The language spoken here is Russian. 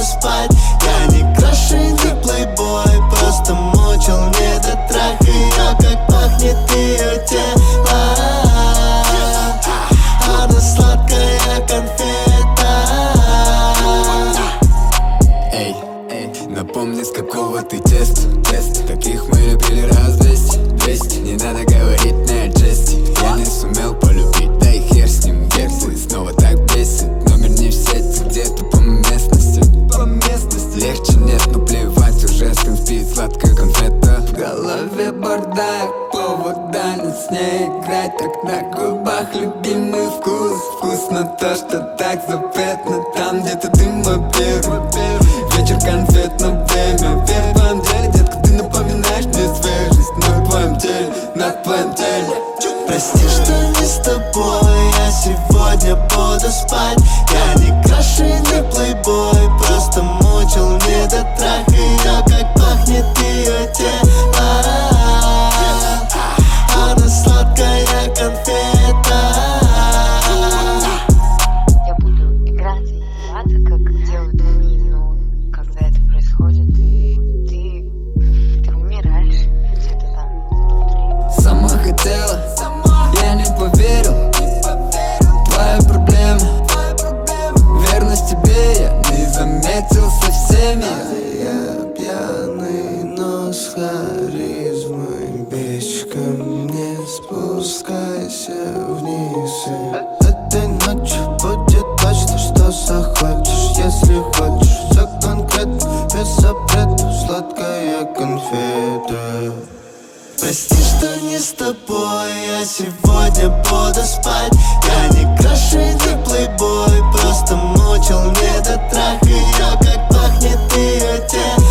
буду спать. Я не краше, не плейбой, просто мучил недотрах ее, как пахнет ее тело. Она сладкая конфета. Эй, напомни, с какого ты теста. Таких мы любили раз 200. Не надо говорить на жести. Я не сумел полюбить, да и хер с ним. Герцы снова так бесит. Номер не в сети, где-то по местности. Легче нет, но плевать, уже сын спит, сладкая конфета. В голове бардак, повода не с ней играть. Так на губах любимый вкус. Вкусно то, что так запретно. Там где-то дым первый. Вечер конфетно время. В первом деле, детка, ты напоминаешь мне свежесть. На твоем теле, на твоем теле. Прости, что не с тобой, я сегодня буду спать. Я не краше, не плейбой, просто мучил недотрах ее, как пахнет ее тело. Она сладкая конфета. Я буду играть и издеваться, как делают они, но когда это происходит, ты умираешь где-то там внутри. Сама хотела, я не поверил. Твоя проблема, верность тебе я не заметил совсем. Я пьяный, но с харизмой. Бич ко мне, спускайся вниз. Этой ночью будет точно, что захочешь. Если хочешь, все конкретно, без запретов, сладкая конфета. Прости, что не с тобой, я сегодня буду спать. Я не краше, не плейбой, просто мучил недотрах ее, как пахнет ее тело.